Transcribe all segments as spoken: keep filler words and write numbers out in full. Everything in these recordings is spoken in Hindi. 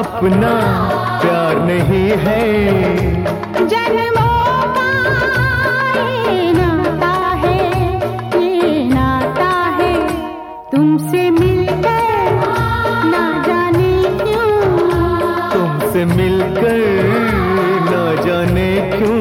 अपना प्यार नहीं है। जन्मों का ये नाता है, ये नाता है, तुमसे मिलकर ना जाने क्यों, तुमसे मिलकर ना जाने क्यों।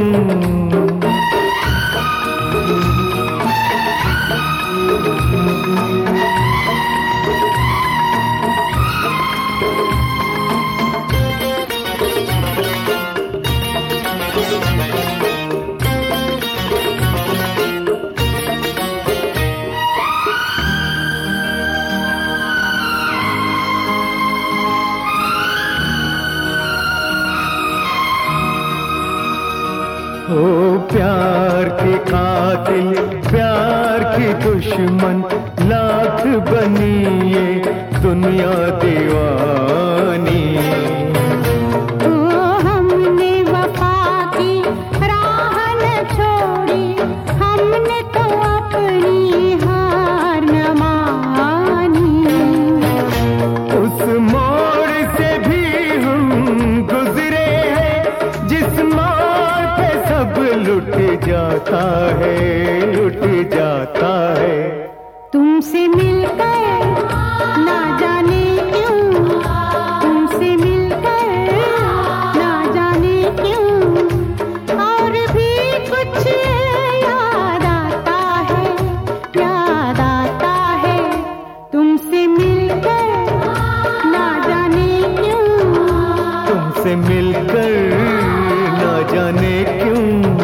ओ प्यार की कातिल, प्यार की दुश्मन, लाख बनी ये दुनिया दीवानी। ओ हमने वफा की राह न छोड़ी, हमने तो अपनी हार न मानी। उस मोड़ से भी हम गुजरे हैं, जिस मोड़ पे सब लुट जाता है, लुट जाता है। तुमसे मिलकर ना जाने क्यों, तुमसे मिलकर ना जाने क्यों, और भी कुछ याद आता है, याद आता है, तुमसे मिलकर ना जाने क्यों, तुमसे मिलकर ना जाने क्यों।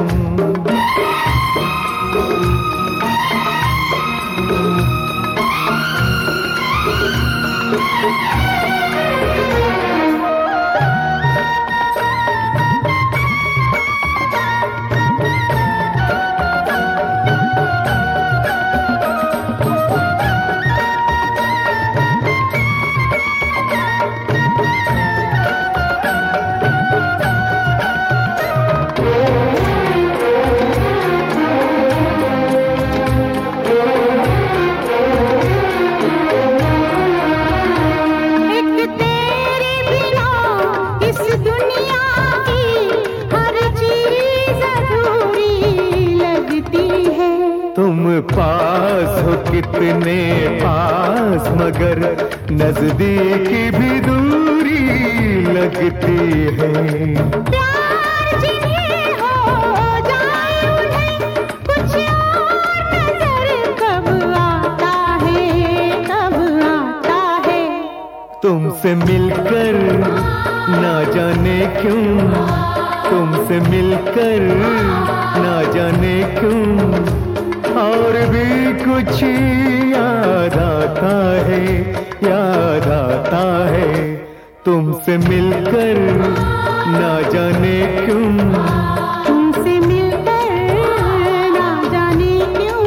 तुम पास हो कितने पास, मगर नजदीकी भी दूरी लगती है। प्यार जिन्हें हो जाए उन्हें कुछ और नजर कब आता है, कब आता है। तुमसे मिलकर ना जाने क्यों, तुमसे मिलकर ना जाने क्यों, और भी कुछ याद आता है, याद आता है। तुमसे मिलकर ना जाने क्यों, तुमसे मिलकर ना जाने क्यों।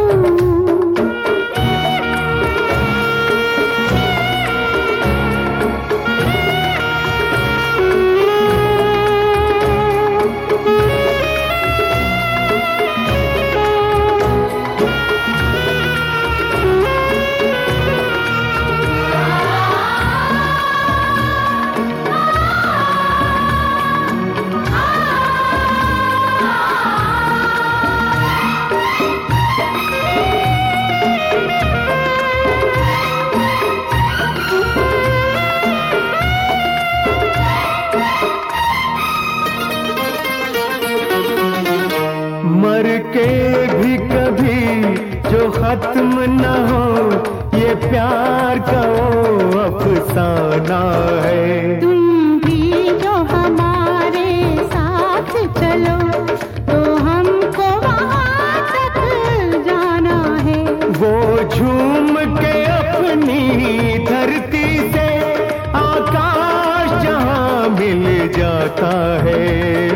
मर के भी कभी जो खत्म न हो, ये प्यार का वो अफसाना है। तुम भी जो हमारे साथ चलो, तो हमको वहाँ तक जाना है। वो झूम के अपनी धरती से आकाश जहाँ मिल जाता है,